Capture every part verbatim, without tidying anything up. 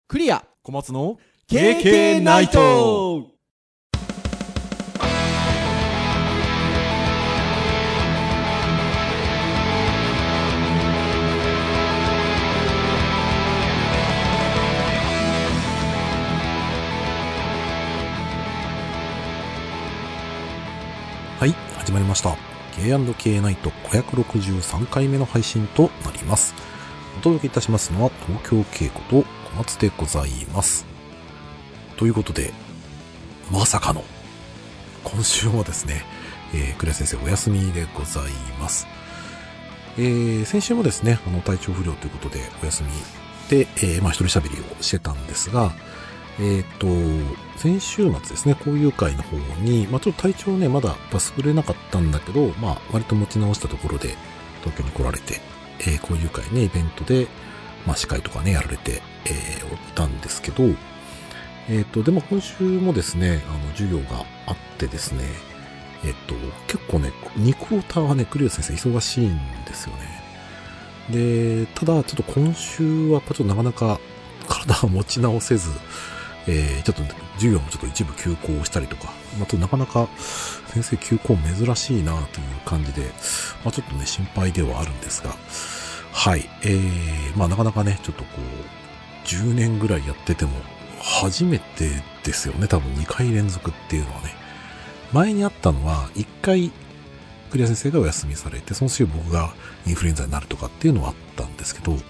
クリア小松のケーケー ナイト。 はい、始まりました。ケーアンドケー ナイトごひゃくろくじゅうさんかいめの配信となります。お届けいたしますのは東京慶子と小松でございます。ということで、まさかの今週もですね、えー、クレア先生お休みでございます。えー、先週もですね、あの体調不良ということでお休みで、えー、まあ一人喋りをしてたんですが、えっと、先週末ですね、交友会の方に、まあちょっと体調ね、まだ優れなかったんだけど、まあ割と持ち直したところで東京に来られて、えー、交友会ね、イベントで、まあ司会とかね、やられて、えー、いたんですけど、えっと、でも今週もですね、あの、授業があってですね、えっと、結構ね、にクォーターはね、クリア先生忙しいんですよね。で、ただ、ちょっと今週はやっぱちょっとなかなか体を持ち直せず、えー、ちょっと授業もちょっと一部休校したりとか、まあ、となかなか先生休校珍しいなという感じで、まあ、ちょっとね、心配ではあるんですが、はい、えー、まあなかなかね、ちょっとこう、じゅうねんぐらいやってても、初めてですよね、多分にかい連続っていうのはね。前にあったのは、いっかい、クリア先生がお休みされて、その週僕がインフルエンザになるとかっていうのはあったんですけど、うん、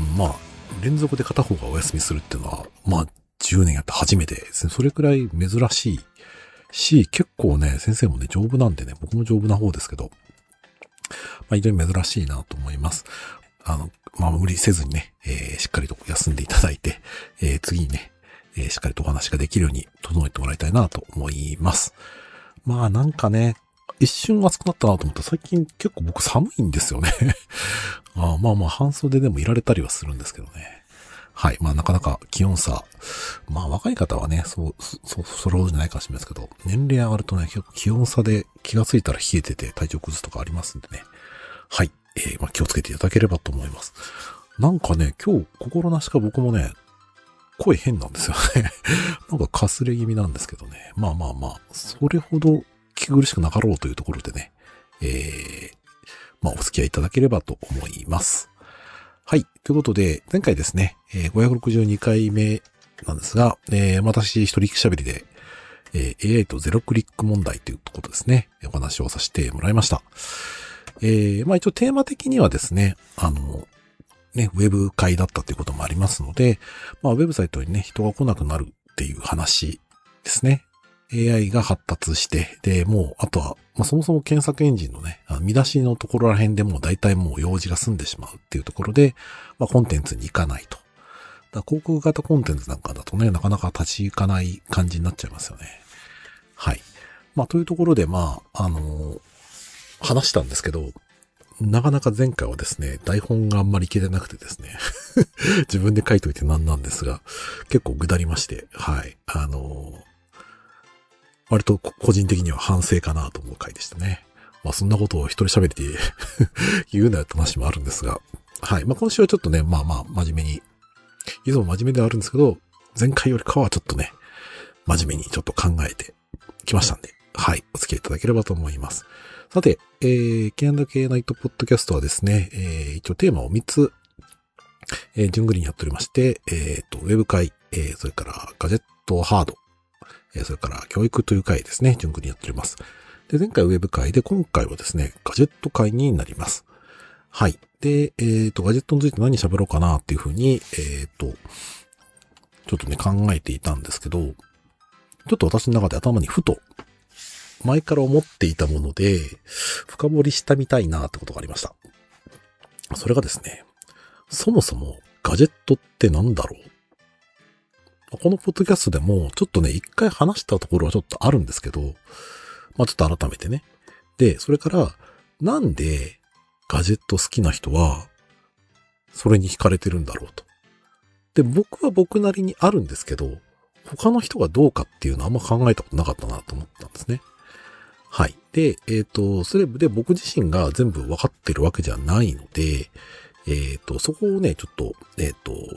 まあ、連続で片方がお休みするっていうのは、まあ、じゅうねんやって初めてですね。それくらい珍しいし、結構ね、先生もね、丈夫なんでね、僕も丈夫な方ですけど、まあ、非常に珍しいなと思います。あの、まあ、無理せずにね、えー、しっかりと休んでいただいて、えー、次にね、えー、しっかりとお話ができるように整えてもらいたいなと思います。まあ、なんかね、一瞬暑くなったなと思ったら最近結構僕寒いんですよね。あまあまあ半袖でもいられたりはするんですけどね。はい。まあなかなか気温差。まあ若い方はね、そう、そう、それほどじゃないかもしれないですけど、年齢上がるとね、結構気温差で気がついたら冷えてて体調崩すとかありますんでね。はい。えー、まあ気をつけていただければと思います。なんかね、今日心なしか僕もね、声変なんですよね。なんかかすれ気味なんですけどね。まあまあまあ、それほど聞き苦しくなかろうというところでね、えー、まあお付き合いいただければと思います。はい。ということで、前回ですね、えー、ごひゃくろくじゅうにかいめなんですが、えー、私一人喋りで、えー、エーアイ とゼロクリック問題ということですね、お話をさせてもらいました。えー、まあ一応テーマ的にはですね、あの、ね、ウェブ会だったということもありますので、まあウェブサイトにね、人が来なくなるっていう話ですね。エーアイ が発達して、で、もう、あとは、まあ、そもそも検索エンジンのね、見出しのところら辺でもう大体もう用事が済んでしまうっていうところで、まあ、コンテンツに行かないと。だから広告型コンテンツなんかだとね、なかなか立ち行かない感じになっちゃいますよね。はい。まあ、というところで、まあ、あのー、話したんですけど、なかなか前回はですね、台本があんまりいけてなくてですね、自分で書いといてなんなんですが、結構ぐだりまして、はい。あのー、割と個人的には反省かなと思う回でしたね。まあそんなことを一人喋りで言うなよって話もあるんですが。はい。まあ今週はちょっとね、まあまあ真面目に、いつも真面目ではあるんですけど、前回よりかはちょっとね、真面目にちょっと考えてきましたんで、はい。お付き合いいただければと思います。さて、えー、ケーアンドケー ナイトポッドキャストはですね、えー、一応テーマをみっつ、えー、順繰りにやっておりまして、えっと、ウェブ会、えー、それからガジェットハード、それから教育という回ですね、順繰りにやっております。で、前回ウェブ回で、今回はですね、ガジェット回になります。はい。で、えっと、ガジェットについて何喋ろうかなっていうふうに、えっと、ちょっとね、考えていたんですけど、ちょっと私の中で頭にふと、前から思っていたもので、深掘りしたみたいなってことがありました。それがですね、そもそもガジェットって何だろう？このポッドキャストでも、ちょっとね、一回話したところはちょっとあるんですけど、まあちょっと改めてね。で、それから、なんでガジェット好きな人は、それに惹かれてるんだろうと。で、僕は僕なりにあるんですけど、他の人がどうかっていうのはあんま考えたことなかったなと思ったんですね。はい。で、えっと、それで僕自身が全部分かってるわけじゃないので、えっと、そこをね、ちょっと、えっと、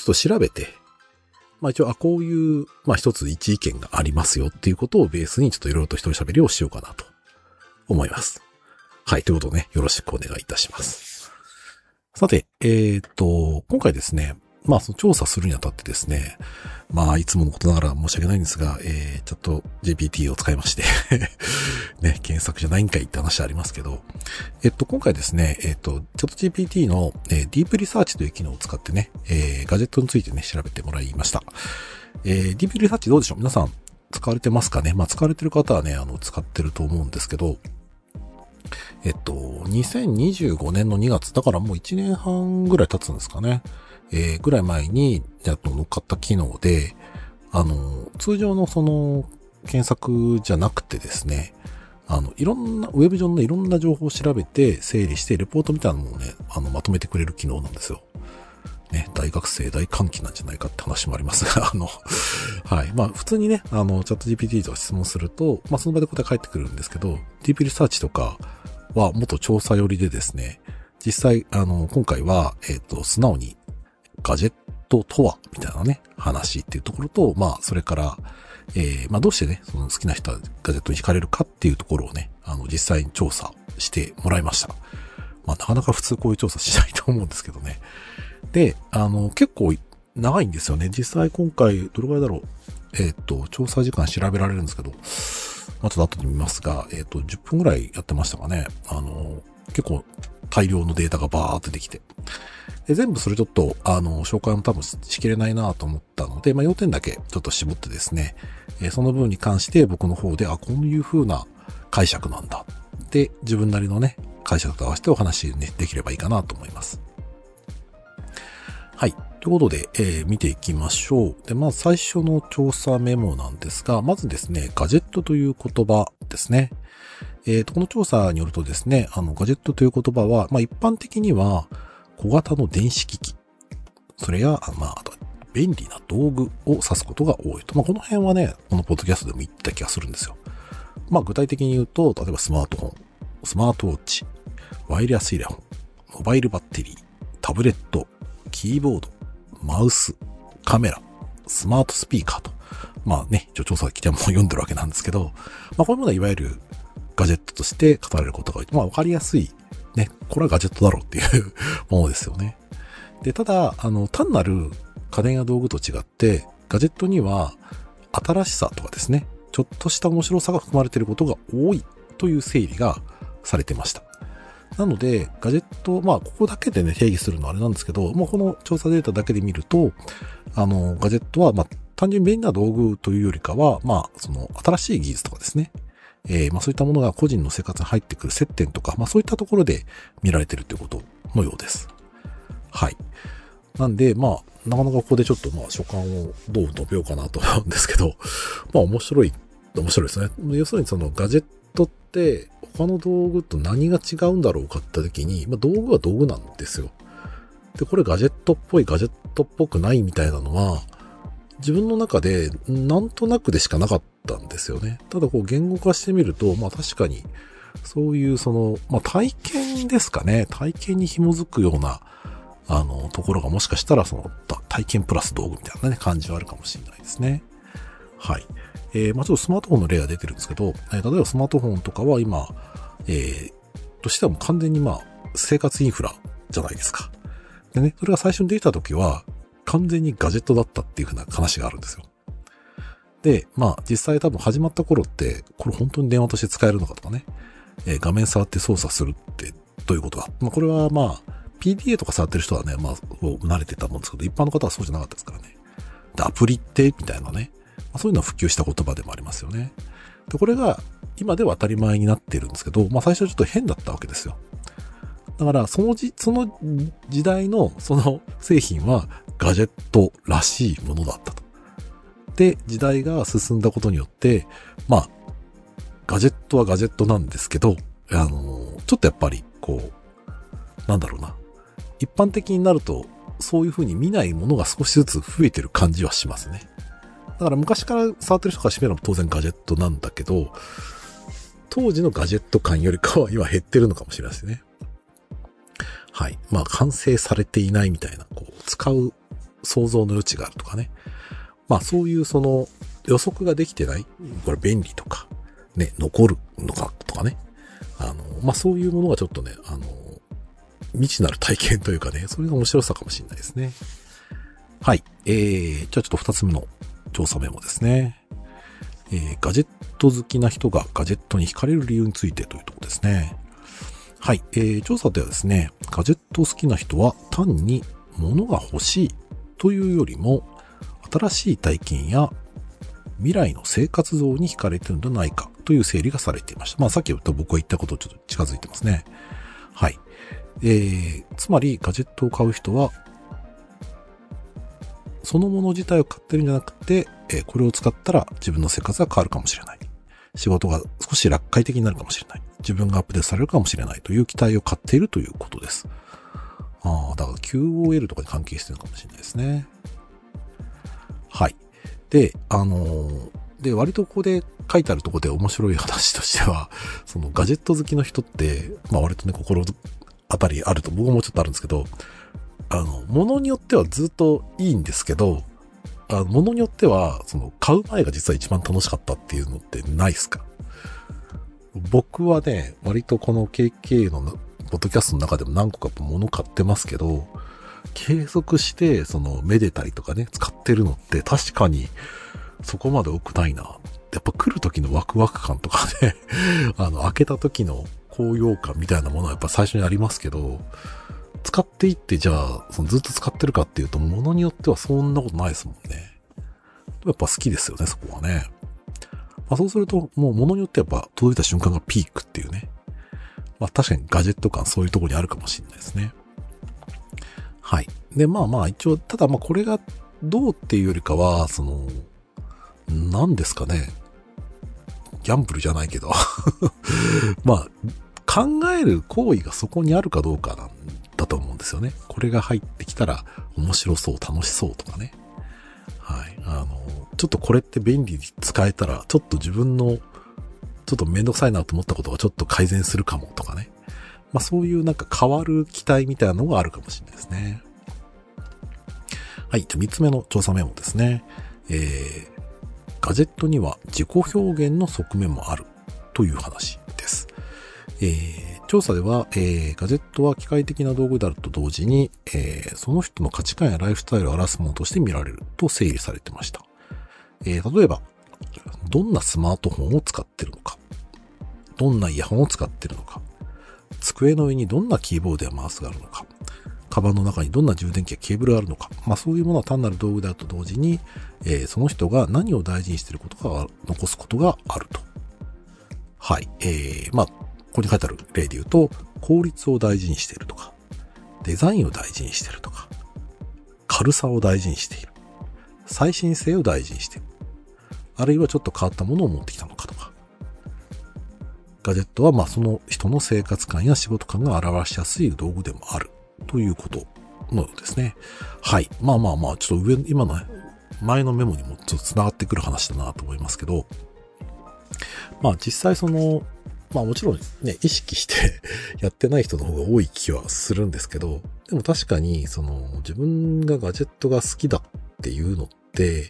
ちょっと調べて、まあ一応、あ、こういう、まあ一つ一意見がありますよっていうことをベースにちょっといろいろと一人喋りをしようかなと思います。はい、ということをね、よろしくお願いいたします。さて、えっと、今回ですね、まあその調査するにあたってですね、まあいつものことながら申し訳ないんですが、えー、ちょっと ジーピーティー を使いましてね、検索じゃないんかいって話ありますけど、えっと今回ですね、えっと、ちょっと ジーピーティー の、えー、ディープリサーチという機能を使ってね、えー、ガジェットについてね、調べてもらいました。えー、ディープリサーチどうでしょう？皆さん使われてますかね？まあ使われてる方はね、あの、使ってると思うんですけど、えっと、にせんにじゅうごねんのにがつ、だからもういちねんはんぐらい経つんですかね。えー、ぐらい前に、やっと乗っかった機能で、あの、通常のその、検索じゃなくてですね、あの、いろんな、ウェブ上のいろんな情報を調べて、整理して、レポートみたいなのをね、あの、まとめてくれる機能なんですよ。ね、大学生大歓喜なんじゃないかって話もありますが、あの、はい。まあ、普通にね、あの、チャット ジーピーティー と質問すると、まあ、その場で答え返ってくるんですけど、ディープリサーチとかは元調査寄りでですね、実際、あの、今回は、えっと、素直に、ガジェットとはみたいなね、話っていうところと、まあ、それから、えー、まあ、どうしてね、その好きな人はガジェットに惹かれるかっていうところをね、あの、実際に調査してもらいました。まあ、なかなか普通こういう調査しないと思うんですけどね。で、あの、結構長いんですよね。実際今回、どれぐらいだろう。えっと、調査時間調べられるんですけど、まあ、ちょっと後で見ますが、えっと、じゅっぷんぐらいやってましたかね。あの、結構大量のデータがバーってできて。で、全部それちょっと、あの、紹介も多分しきれないなと思ったので、まあ、要点だけちょっと絞ってですね、えー、その部分に関して僕の方で、あ、こういう風な解釈なんだ。で、自分なりのね、解釈と合わせてお話ね、できればいいかなと思います。はい。ということで、えー、見ていきましょう。で、まず最初の調査メモなんですが、まずですね、ガジェットという言葉ですね。えーと、この調査によるとですね、あの、ガジェットという言葉は、まあ、一般的には、小型の電子機器、それや、まあ、あと、便利な道具を指すことが多いと。まあ、この辺はね、このポッドキャストでも言った気がするんですよ。まあ、具体的に言うと、例えばスマートフォン、スマートウォッチ、ワイヤレスイヤホン、モバイルバッテリー、タブレット、キーボード、マウス、カメラ、スマートスピーカーと。まあね、一応調査来ても読んでるわけなんですけど、まあこういうものはいわゆるガジェットとして語られることが多い。まあわかりやすい、ね、これはガジェットだろうっていうものですよね。で、ただ、あの、単なる家電や道具と違って、ガジェットには新しさとかですね、ちょっとした面白さが含まれていることが多いという整理がされてました。なので、ガジェット、まあ、ここだけでね、定義するのはあれなんですけど、もうこの調査データだけで見ると、あの、ガジェットは、まあ、単純に便利な道具というよりかは、まあ、その、新しい技術とかですね。えー、まあ、そういったものが個人の生活に入ってくる接点とか、まあ、そういったところで見られているということのようです。はい。なんで、まあ、なかなかここでちょっと、まあ、所感をどう述べようかなと思うんですけど、まあ、面白い、面白いですね。要するに、その、ガジェットって、他の道具と何が違うんだろうかって時に、まあ、道具は道具なんですよ。で、これガジェットっぽい、ガジェットっぽくないみたいなのは、自分の中でなんとなくでしかなかったんですよね。ただこう言語化してみると、まあ確かに、そういうその、まあ体験ですかね。体験に紐づくような、あの、ところがもしかしたらその、体験プラス道具みたいなね、感じはあるかもしれないですね。はい。えー、まあちょっとスマートフォンの例が出てるんですけど、えー、例えばスマートフォンとかは今、えー、としてはもう完全にまあ、生活インフラじゃないですか。でね、それが最初にできた時は、完全にガジェットだったっていう風な話があるんですよ。で、まあ実際多分始まった頃って、これ本当に電話として使えるのかとかね、えー、画面触って操作するってどういうことだ。まあこれはまあ、ピーディーエー とか触ってる人はね、まあ、慣れてたもんですけど、一般の方はそうじゃなかったですからね。で、アプリってみたいなね、まあ、そういうのは普及した言葉でもありますよね。で、これが今では当たり前になっているんですけど、まあ最初はちょっと変だったわけですよ。だから、そのじ、その時代のその製品はガジェットらしいものだったと。で、時代が進んだことによって、まあ、ガジェットはガジェットなんですけど、あの、ちょっとやっぱり、こう、なんだろうな。一般的になると、そういう風に見ないものが少しずつ増えてる感じはしますね。だから昔から触ってる人からしてみれば当然ガジェットなんだけど、当時のガジェット感よりかは今減ってるのかもしれないですね。はい。まあ完成されていないみたいな、こう、使う想像の余地があるとかね。まあそういうその予測ができてない、これ便利とか、ね、残るのかとかね。あの、まあそういうものがちょっとね、あの、未知なる体験というかね、それが面白さかもしれないですね。はい。えー、じゃあちょっと二つ目の調査メモですね。えー、ガジェット好きな人がガジェットに惹かれる理由についてというところですね。はい。えー、調査ではですね、ガジェット好きな人は単に物が欲しいというよりも、新しい体験や未来の生活像に惹かれているのではないかという整理がされていました。まあさっき言った僕が言ったこととちょっと近づいてますね。はい。えー、つまりガジェットを買う人は、そのもの自体を買ってるんじゃなくて、えー、これを使ったら自分の生活が変わるかもしれない。仕事が少し楽観的になるかもしれない。自分がアップデートされるかもしれないという期待を買っているということです。ああ、だから キューオーエル とかに関係してるのかもしれないですね。はい。で、あのー、で、割とここで書いてあるところで面白い話としては、そのガジェット好きの人って、まあ割とね、心当たりあると僕もちょっとあるんですけど、あの、物によってはずっといいんですけど、あの、物によっては、その、買う前が実は一番楽しかったっていうのってないですか？僕はね、割とこの ケーケー のポッドキャストの中でも何個か物買ってますけど、継続して、その、めでたりとかね、使ってるのって確かにそこまで多くないな。やっぱ来る時のワクワク感とかね、あの、開けた時の高揚感みたいなものはやっぱ最初にありますけど、使っていってじゃあ、そのずっと使ってるかっていうと、物によってはそんなことないですもんね。やっぱ好きですよね、そこはね。まあそうすると、もう物によってやっぱ届いた瞬間がピークっていうね。まあ確かにガジェット感そういうところにあるかもしれないですね。はい。で、まあまあ一応、ただまあこれがどうっていうよりかは、その、何ですかね。ギャンブルじゃないけど。まあ、考える行為がそこにあるかどうかなんだと思うんですよね。これが入ってきたら面白そう、楽しそうとかね。はい。あの、ちょっとこれって便利に使えたら、ちょっと自分の、ちょっとめんどくさいなと思ったことがちょっと改善するかもとかね。まあそういうなんか変わる期待みたいなのがあるかもしれないですね。はい。じゃあ三つ目の調査メモですね。えー、ガジェットには自己表現の側面もあるという話です。えー、調査では、えー、ガジェットは機械的な道具であると同時に、えー、その人の価値観やライフスタイルを表すものとして見られると整理されてました。えー、例えば、どんなスマートフォンを使っているのか、どんなイヤホンを使っているのか、机の上にどんなキーボードやマウスがあるのか、カバンの中にどんな充電器やケーブルがあるのか、まあそういうものは単なる道具であると同時に、えー、その人が何を大事にしていることか残すことがあると。はい。えー、まあ、ここに書いてある例で言うと、効率を大事にしているとか、デザインを大事にしているとか、軽さを大事にしている、最新性を大事にしている、あるいはちょっと変わったものを持ってきたのかとか。ガジェットはまあその人の生活感や仕事感が表しやすい道具でもあるということのようですね。はい。まあまあまあ、ちょっと上、今のね、前のメモにもちょっと繋がってくる話だなと思いますけど、まあ実際その、まあもちろんね、意識してやってない人の方が多い気はするんですけど、でも確かにその自分がガジェットが好きだっていうのって、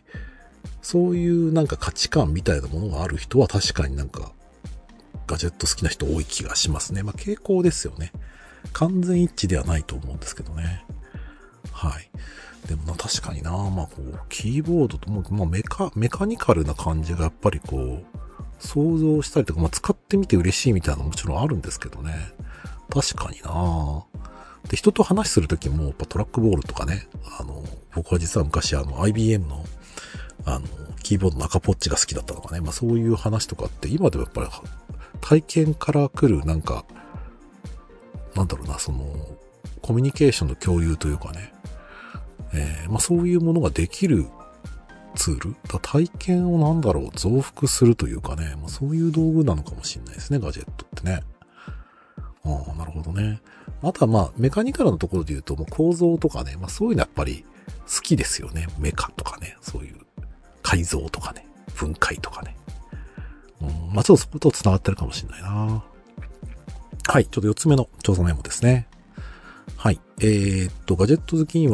そういうなんか価値観みたいなものがある人は確かになんかガジェット好きな人多い気がしますね。まあ傾向ですよね。完全一致ではないと思うんですけどね。はい。でもな確かにな、まあこう、キーボードとも、まあメカ、メカニカルな感じがやっぱりこう、想像したりとか、まあ使ってみて嬉しいみたいなのももちろんあるんですけどね。確かになで、人と話するときも、やっぱトラックボールとかね、あの、僕は実は昔あの アイビーエム の、あの、キーボードの赤ポッチが好きだったとかね、まあそういう話とかって今でもやっぱり体験から来るなんか、なんだろうな、その、コミュニケーションの共有というかね、えー、まあそういうものができるツールだ体験をなんだろう、増幅するというかね、まあそういう道具なのかもしれないですね、ガジェットってね。ああ、なるほどね。あとはまあ、メカニカルなところで言うと、もう構造とかね、まあそういうのやっぱり好きですよね。メカとかね、そういう改造とかね、分解とかね。うん、まあちょっとそこと繋がってるかもしれないな。はい、ちょっと四つ目の調査メモですね。はい。えー、っと、ガジェット好きには、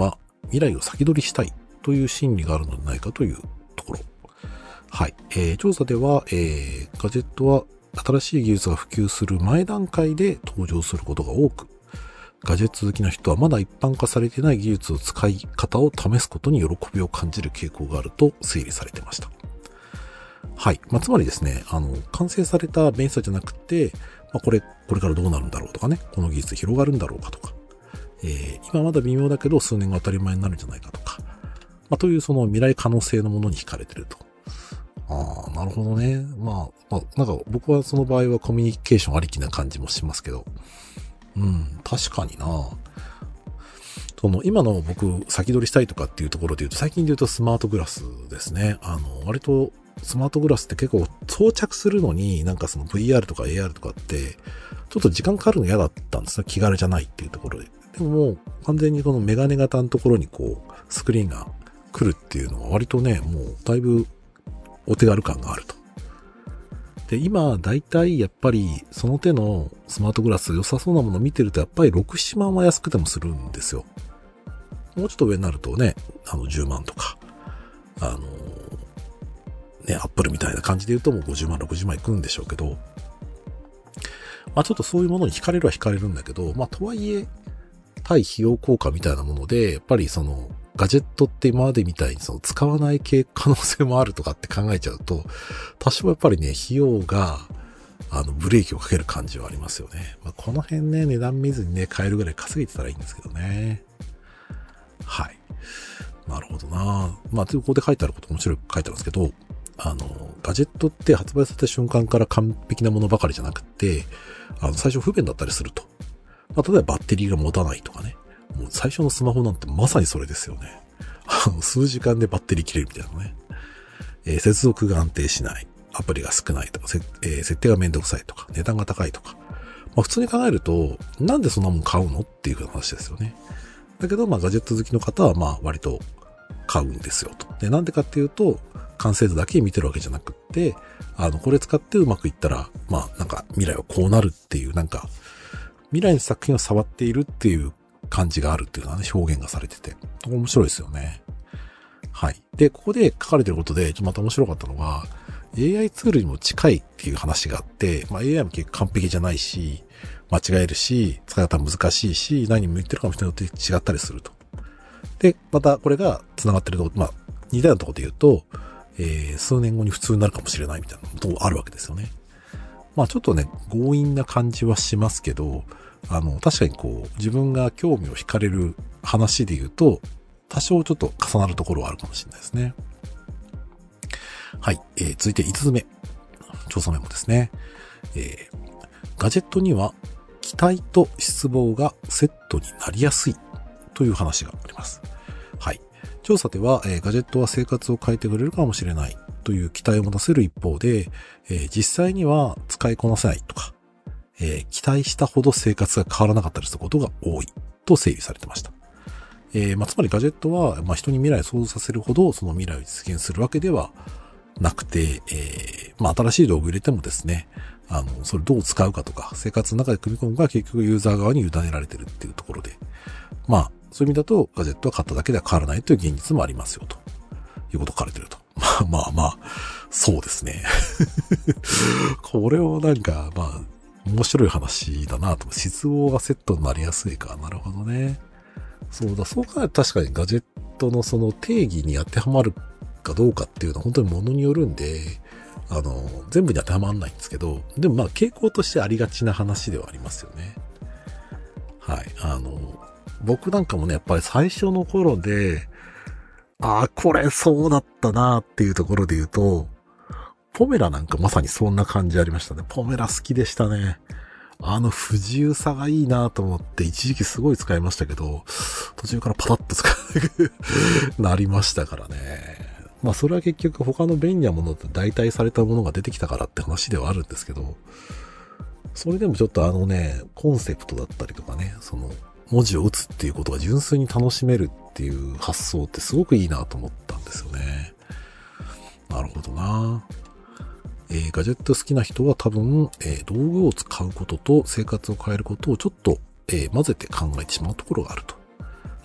未来を先取りしたいという心理があるのではないかというところ。はい。えー、調査では、えー、ガジェットは新しい技術が普及する前段階で登場することが多く、ガジェット好きな人はまだ一般化されていない技術を使い方を試すことに喜びを感じる傾向があると整理されていました。はい。まあ、つまりですね、あの、完成された便利さじゃなくて、まあ、これ、これからどうなるんだろうとかね、この技術広がるんだろうかとか、えー、今まだ微妙だけど数年が当たり前になるんじゃないかとか、まあ、というその未来可能性のものに惹かれてると。ああ、なるほどね。まあ、まあ、なんか僕はその場合はコミュニケーションありきな感じもしますけど、うん、確かにな。その今の僕先取りしたいとかっていうところで言うと、最近で言うとスマートグラスですね。あの、割とスマートグラスって結構装着するのになんかその ブイアール とか エーアール とかってちょっと時間かかるの嫌だったんですね。気軽じゃないっていうところで。でももう完全にこのメガネ型のところにこうスクリーンが来るっていうのは割とね、もうだいぶお手軽感があると。で、今だいたいやっぱりその手のスマートグラス良さそうなものを見てるとやっぱりろく、ななまんは安くてもするんですよ。もうちょっと上になるとね、あのじゅうまんとか、あのね、アップルみたいな感じで言うともうごじゅうまん、ろくじゅうまんいくんでしょうけど、まあちょっとそういうものに惹かれるは惹かれるんだけど、まあとはいえ、対費用効果みたいなもので、やっぱりその、ガジェットって今までみたいにその使わない系可能性もあるとかって考えちゃうと、多少やっぱりね、費用が、あの、ブレーキをかける感じはありますよね。まあ、この辺ね、値段見ずにね、買えるぐらい稼げてたらいいんですけどね。はい。なるほどな。まあ、ここで書いてあること面白い書いてあるんですけど、あの、ガジェットって発売された瞬間から完璧なものばかりじゃなくて、あの、最初不便だったりすると。まあ、例えばバッテリーが持たないとかね。もう最初のスマホなんてまさにそれですよね。あの、数時間でバッテリー切れるみたいなね。えー、接続が安定しない。アプリが少ないとか、えー、設定がめんどくさいとか、値段が高いとか。まあ普通に考えると、なんでそんなもん買うのっていう話ですよね。だけど、まあガジェット好きの方は、まあ割と買うんですよと。で、なんでかっていうと、完成図だけ見てるわけじゃなくって、あの、これ使ってうまくいったら、まあなんか未来はこうなるっていう、なんか、未来の作品を触っているっていう感じがあるっていうのはね、表現がされてて、面白いですよね。はい。で、ここで書かれてることで、ちょっとまた面白かったのが、エーアイ ツールにも近いっていう話があって、まあ エーアイ も結構完璧じゃないし、間違えるし、使い方難しいし、何も言ってるかも人によって違ったりすると。で、またこれが繋がってるところ、まあ、似たようなところで言うと、えー、数年後に普通になるかもしれないみたいなことがあるわけですよね。まあちょっとね、強引な感じはしますけど、あの、確かにこう、自分が興味を惹かれる話で言うと、多少ちょっと重なるところはあるかもしれないですね。はい。えー、続いていつつめ。調査メモですね。えー、ガジェットには期待と失望がセットになりやすいという話があります。はい。調査では、えー、ガジェットは生活を変えてくれるかもしれないという期待を持たせる一方で、えー、実際には使いこなせないとか、えー、期待したほど生活が変わらなかったりすることが多いと整理されてました。えー、まあ、つまりガジェットは、まあ、人に未来を想像させるほどその未来を実現するわけではなくて、えー、まあ、新しい道具入れてもですね、あの、それどう使うかとか、生活の中で組み込むか結局ユーザー側に委ねられてるっていうところで、まあ、そういう意味だとガジェットは買っただけでは変わらないという現実もありますよ、ということが書かれてると。まあまあまあ、そうですね。これをなんか、まあ、面白い話だなと。失望がセットになりやすいか。なるほどね。そうだ、そう考えると確かにガジェットのその定義に当てはまるかどうかっていうのは本当に物によるんで、あの、全部に当てはまらないんですけど、でもまあ傾向としてありがちな話ではありますよね。はい。あの、僕なんかもね、やっぱり最初の頃で、ああ、これそうだったなっていうところで言うと、ポメラなんかまさにそんな感じありましたね。ポメラ好きでしたね。あの不自由さがいいなと思って一時期すごい使いましたけど、途中からパタッと使えなくなりましたからね。まあそれは結局他の便利なものって代替されたものが出てきたからって話ではあるんですけど、それでもちょっとあのね、コンセプトだったりとかね、その文字を打つっていうことが純粋に楽しめるっていう発想ってすごくいいなと思ったんですよね。なるほどな。えー、ガジェット好きな人は多分、えー、道具を使うことと生活を変えることをちょっと、えー、混ぜて考えてしまうところがあると。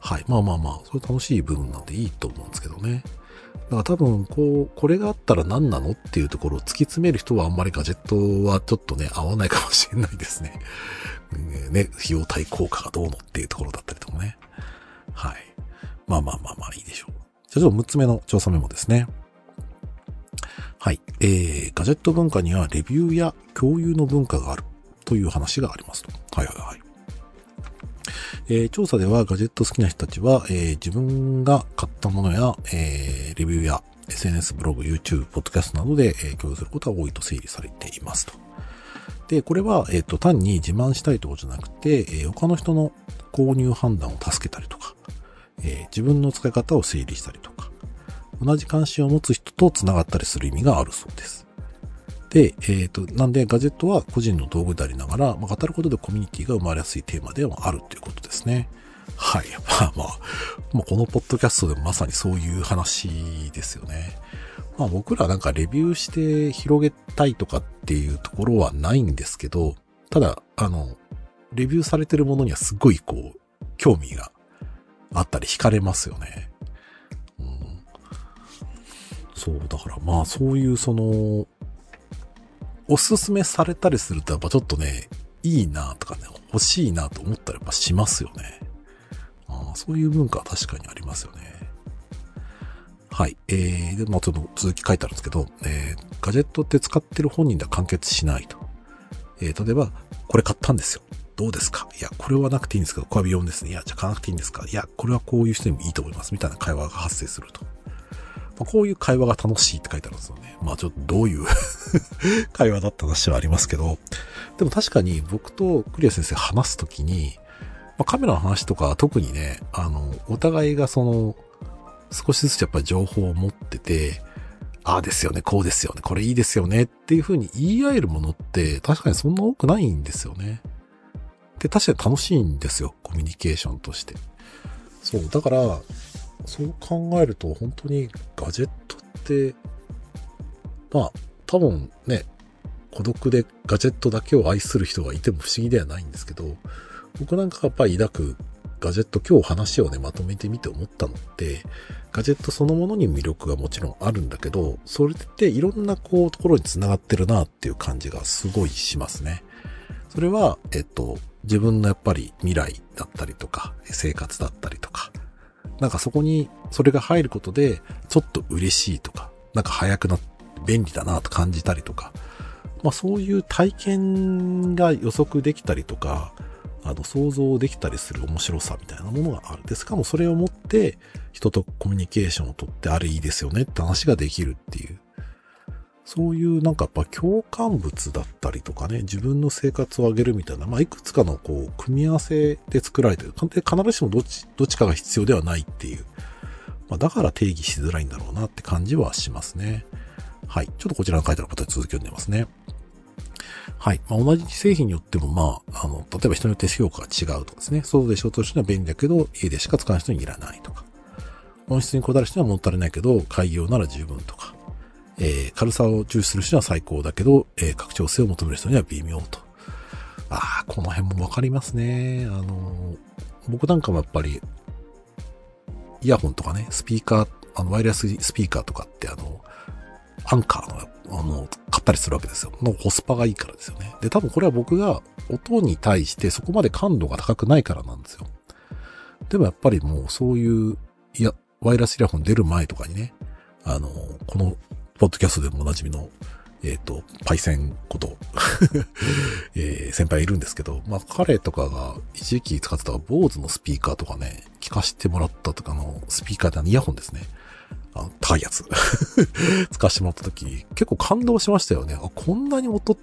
はい。まあまあまあ、それ楽しい部分なんでいいと思うんですけどね。だから多分、こう、これがあったら何なのっていうところを突き詰める人はあんまりガジェットはちょっとね、合わないかもしれないですね。ね、費用対効果がどうのっていうところだったりとかね。はい。まあまあまあまあいいでしょう。じゃあちょっとむっつめの調査メモですね。はい。えー、ガジェット文化にはレビューや共有の文化があるという話がありますと。はいはいはい。えー、調査ではガジェット好きな人たちは、えー、自分が買ったものや、えー、レビューや エスエヌエス、ブログ、YouTube、ポッドキャストなどで、えー、共有することが多いと整理されていますと。で、これは、えっと、単に自慢したいところじゃなくて、えー、他の人の購入判断を助けたりとか、えー、自分の使い方を整理したりとか、同じ関心を持つ人と繋がったりする意味があるそうです。で、えっと、なんでガジェットは個人の道具でありながら、まあ、語ることでコミュニティが生まれやすいテーマではあるということですね。はい。まあまあ、もうこのポッドキャストでもまさにそういう話ですよね。まあ僕らなんかレビューして広げたいとかっていうところはないんですけど、ただ、あの、レビューされてるものにはすごいこう、興味があったり惹かれますよね。うん、そう、だからまあそういうその、おすすめされたりするとやっぱちょっとね、いいなとかね、欲しいなと思ったらやっぱしますよね。あ、そういう文化は確かにありますよね。はい。えー、で、まあちょっと続き書いてあるんですけど、えー、ガジェットって使ってる本人では完結しないと。えー、例えば、これ買ったんですよ。どうですか？いや、これはなくていいんですけど、これは美容ですね。いや、じゃあ買わなくていいんですか？いや、これはこういう人にもいいと思います。みたいな会話が発生すると。まあ、こういう会話が楽しいって書いてあるんですよね。まあちょっとどういう会話だった話はありますけど、でも確かに僕とクリア先生話すときに、まあ、カメラの話とか特にね、あの、お互いがその、少しずつやっぱり情報を持ってて、ああですよね、こうですよね、これいいですよねっていう風に言い合えるものって確かにそんな多くないんですよね。で、確かに楽しいんですよ、コミュニケーションとして。そう、だから、そう考えると本当にガジェットって、まあ、多分ね、孤独でガジェットだけを愛する人がいても不思議ではないんですけど、僕なんかやっぱり抱くガジェット、今日話をね、まとめてみて思ったのって、ガジェットそのものに魅力がもちろんあるんだけど、それっていろんなこうところに繋がってるなっていう感じがすごいしますね。それは、えっと、自分のやっぱり未来だったりとか、生活だったりとか、なんかそこにそれが入ることで、ちょっと嬉しいとか、なんか早くなって、便利だなと感じたりとか、まあそういう体験が予測できたりとか、あの想像できたりする面白さみたいなものがある。で、しかもそれを持って人とコミュニケーションをとってあれいいですよねって話ができるっていう。そういうなんかやっぱ共感物だったりとかね、自分の生活を上げるみたいな、まあいくつかのこう組み合わせで作られてる。必ずしもどっち、どっちかが必要ではないっていう。まあだから定義しづらいんだろうなって感じはしますね。はい。ちょっとこちらの書いてある方に続き読んでますね。はい。まあ、同じ製品によっても、まあ、あの、例えば人によって評価が違うとかですね。外で仕事をするのは便利だけど、家でしか使わない人にいらないとか。音質にこだわる人には物足りないけど、開業なら十分とか。えー、軽さを重視する人には最高だけど、えー、拡張性を求める人には微妙と。ああ、この辺もわかりますね。あの、僕なんかもやっぱり、イヤホンとかね、スピーカー、あの、ワイヤレススピーカーとかって、あの、アンカーの、あの、買ったりするわけですよ。のコスパがいいからですよね。で、多分これは僕が音に対してそこまで感度が高くないからなんですよ。でもやっぱりもうそういう、いや、ワイヤレスイヤホン出る前とかにね、あの、この、ポッドキャストでもおなじみの、えっと、パイセンこと、えー、先輩いるんですけど、まあ彼とかが一時期使ってたボーズのスピーカーとかね、聞かせてもらったとかの、スピーカーであのイヤホンですね。あの、高いやつ。使わせてもらった時に結構感動しましたよね。あ、こんなに音って、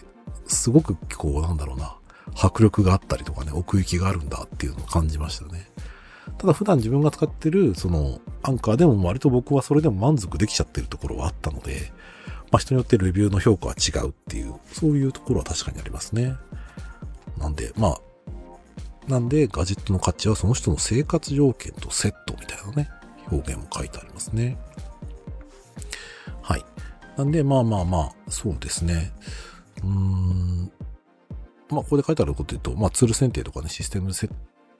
すごくこう、なんだろうな、迫力があったりとかね、奥行きがあるんだっていうのを感じましたね。ただ普段自分が使ってる、その、アンカーでも割と僕はそれでも満足できちゃってるところはあったので、まあ人によってレビューの評価は違うっていう、そういうところは確かにありますね。なんで、まあ、なんでガジェットの価値はその人の生活条件とセットみたいなね、表現も書いてありますね。はい。なんで、まあまあまあ、そうですね。うーん。まあ、ここで書いてあること言うと、まあ、ツール選定とかね、システム設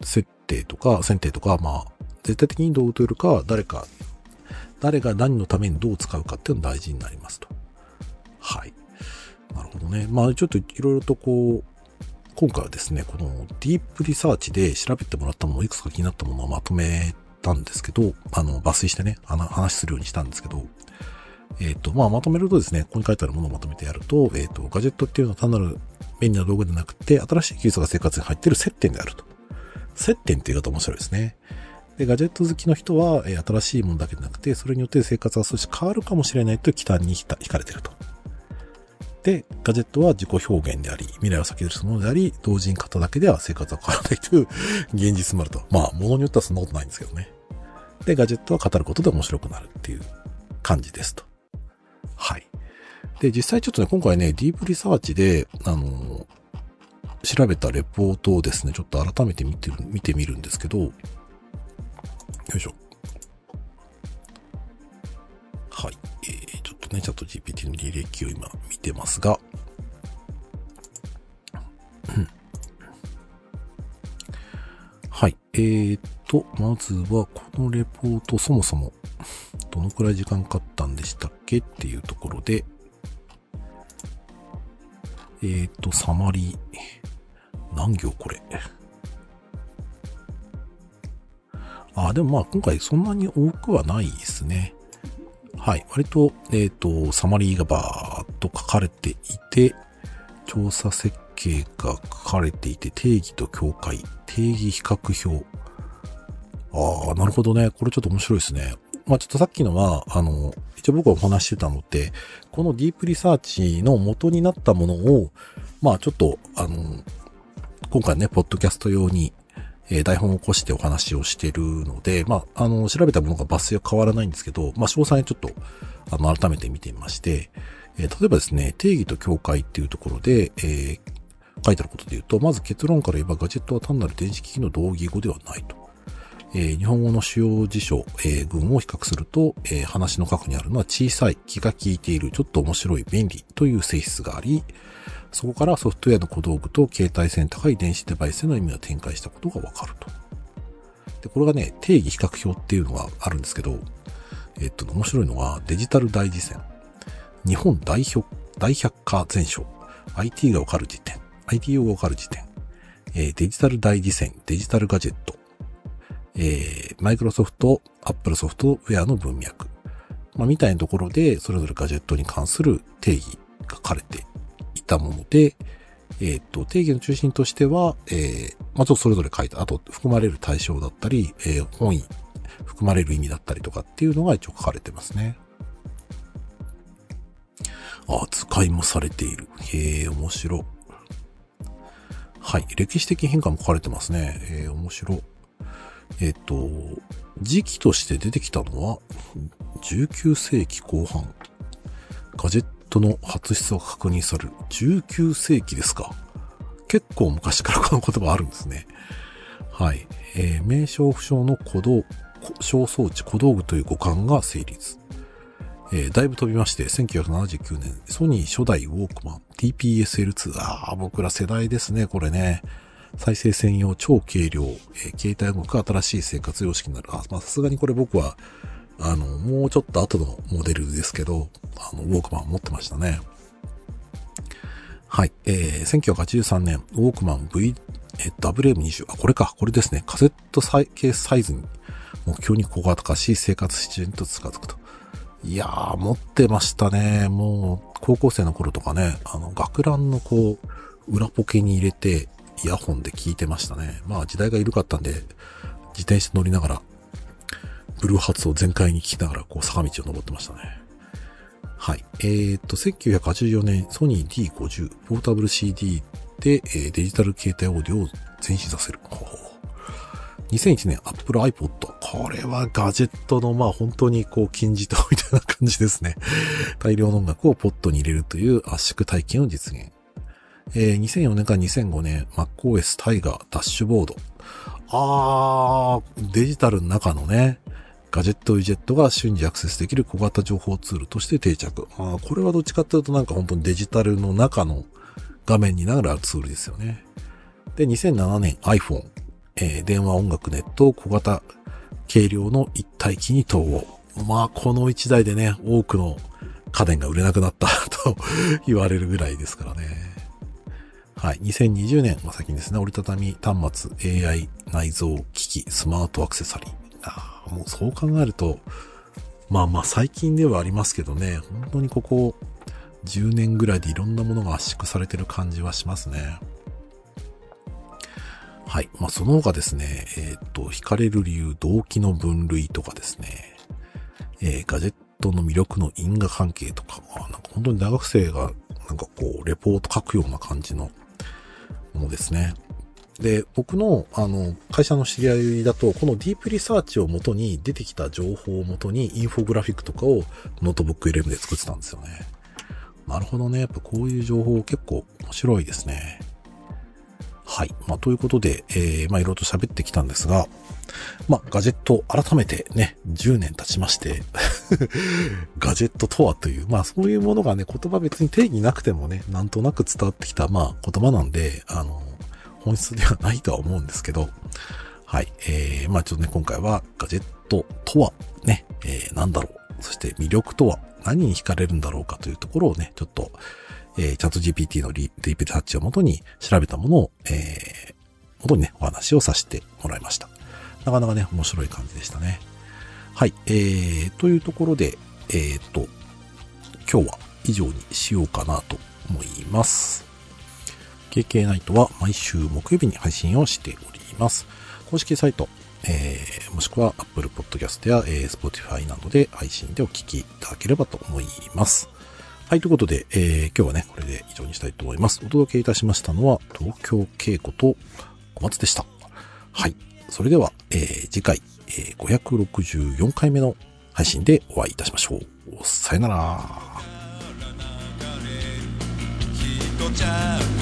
設定とか、選定とか、まあ、絶対的に道具というか、誰か、誰が何のためにどう使うかっていうのが大事になりますと。はい。なるほどね。まあ、ちょっといろいろとこう、今回はですね、このディープリサーチで調べてもらったものをいくつか気になったものをまとめたんですけど、あの、抜粋してね、話するようにしたんですけど、えっと、まあ、まとめるとですね、ここに書いてあるものをまとめてやると、えっと、ガジェットっていうのは単なる便利な道具でなくて、新しい技術が生活に入っている接点であると。接点っていう言い方面白いですね。で、ガジェット好きの人は、えー、新しいものだけでなくて、それによって生活が少し変わるかもしれないという期待に惹かれていると。で、ガジェットは自己表現であり、未来を先取りするものであり、同時に買っただけでは生活は変わらないという現実もあると。まあ、ものによってはそんなことないんですけどね。で、ガジェットは語ることで面白くなるっていう感じですと。はい。で、実際ちょっとね、今回ね、ディープリサーチで、あのー、調べたレポートをですね、ちょっと改めて見て、見てみるんですけど、よいしょ。はい。えー、ちょっとね、チャット ジーピーティー の履歴を今見てますが、うん、はい。えーと、まずはこのレポート、そもそもどのくらい時間かかったんでしたっけっていうところで、えーと、サマリー、何行これ。あ、でもまあ今回そんなに多くはないですね。はい。割と、えっと、サマリーがバーっと書かれていて、調査設計が書かれていて、定義と境界、定義比較表。ああ、なるほどね。これちょっと面白いですね。まあちょっとさっきのは、あの、一応僕がお話してたのって、このディープリサーチの元になったものを、まあちょっと、あの、今回ね、ポッドキャスト用に、えー、台本を起こしてお話をしているので、まあ、あの、調べたものが抜粋は変わらないんですけど、まあ、詳細にちょっと、あの、改めて見てみまして、えー、例えばですね、定義と境界っていうところで、えー、書いてあることで言うと、まず結論から言えばガジェットは単なる電子機器の同義語ではないと。えー、日本語の主要辞書、えー、群を比較すると、えー、話の核にあるのは小さい、気が利いている、ちょっと面白い、便利という性質があり、そこからソフトウェアの小道具と携帯性の高い電子デバイスへの意味を展開したことがわかると。で、これがね、定義比較表っていうのがあるんですけど、えっと、面白いのはデジタル大辞典、日本大百、大百科全書、アイティー がわかる辞典、アイティー 用がわかる辞典、えー、デジタル大辞典、デジタルガジェット、えー、マイクロソフト、アップルソフトウェアの文脈、まあ、みたいなところで、それぞれガジェットに関する定義が書かれていたもので、えっと、定義の中心としては、えー、まあ、ちょっとそれぞれ書いた、あと含まれる対象だったり、えー、本意、含まれる意味だったりとかっていうのが一応書かれてますね。あ、使いもされている。へえ、面白。はい。歴史的変化も書かれてますね。へえ、面白。えっと、時期として出てきたのは、じゅうきゅうせいきこう半。ガジェットの初出が確認される。じゅうきゅうせいきですか。結構昔からこの言葉あるんですね。はい。えー、名称不詳の小道、小装置小道具という語感が成立。えー、だいぶ飛びまして、せんきゅうひゃくななじゅうきゅうねん、ソニー初代ウォークマン、ティーピーエスエルツー。ああ、僕ら世代ですね、これね。再生専用超軽量、えー、携帯音楽が新しい生活様式になる。あ、まあ、さすがにこれ僕は、あの、もうちょっと後のモデルですけど、あの、ウォークマン持ってましたね。はい。えー、せんきゅうひゃくはちじゅうさんねん、ウォークマン V、えー、ダブリューエムにじゅう。あ、これか。これですね。カセットサイケースサイズに目標に小型化し、生活支援と近づくと。いやー、持ってましたね。もう、高校生の頃とかね、あの、学ランのこう、裏ポケに入れて、イヤホンで聞いてましたね。まあ、時代が緩かったんで、自転車乗りながら、ブルーハーツを全開に聞きながら、こう、坂道を登ってましたね。はい。えーと、せんきゅうひゃくはちじゅうよねん、ソニー ディーごじゅう、ポータブル シーディー で、えー、デジタル携帯オーディオを前進させる。にせんいちねん、Apple iPod。これはガジェットの、まあ本当にこう、金字塔みたいな感じですね。大量の音楽をポットに入れるという圧縮体験を実現。えー、にせんよねんからにせんごねん、MacOS Tiger ダッシュボード。あー、デジタルの中のね、ガジェットウィジェットが瞬時アクセスできる小型情報ツールとして定着。あー、これはどっちかというとなんか本当にデジタルの中の画面にながらツールですよね。で、にせんななねん iPhone。 えー、電話、音楽、ネット、小型、軽量の一体機に統合。まあ、この一台でね、多くの家電が売れなくなったと言われるぐらいですからね。はい。にせんにじゅうねん、まあ、先にですね、折りたたみ端末、エーアイ 内蔵機器、スマートアクセサリー。ああ、もうそう考えると、まあまあ最近ではありますけどね、本当にここじゅうねんぐらいでいろんなものが圧縮されてる感じはしますね。はい。まあその他ですね、えっと、惹かれる理由、動機の分類とかですね、えー、ガジェットの魅力の因果関係とか、まあなんか本当に大学生がなんかこう、レポート書くような感じのものですね。で、僕の、あの、会社の知り合いだと、このディープリサーチをもとに出てきた情報をもとにインフォグラフィックとかをノートブックイレブンで作ってたんですよね。なるほどね。やっぱこういう情報結構面白いですね。はい。まあ、ということで、えー、まあ、いろいろと喋ってきたんですが、まあ、ガジェット、改めてね、じゅうねん経ちまして、ガジェットとはという、まあ、そういうものがね、言葉別に定義なくてもね、なんとなく伝わってきた、まあ、言葉なんで、あの、本質ではないとは思うんですけど、はい。えー、まあ、ちょっとね、今回はガジェットとはね、えー、なんだろう、そして魅力とは何に惹かれるんだろうかというところをね、ちょっと、えー、チャット ジーピーティー のディープリサーチをもとに調べたものを、えー、元にね、お話をさせてもらいました。なかなかね、面白い感じでしたね。はい。えー、というところで、えーと、今日は以上にしようかなと思います。ケーケー ナイトは毎週木曜日に配信をしております。公式サイト、えー、もしくは Apple Podcast や、えー、Spotify などで配信でお聞きいただければと思います。はい、ということで、えー、今日はね、これで以上にしたいと思います。お届けいたしましたのは、東京恵子と小松でした。はい。それでは、えー、次回、えー、ごひゃくろくじゅうよんかいめの配信でお会いいたしましょう。さよなら。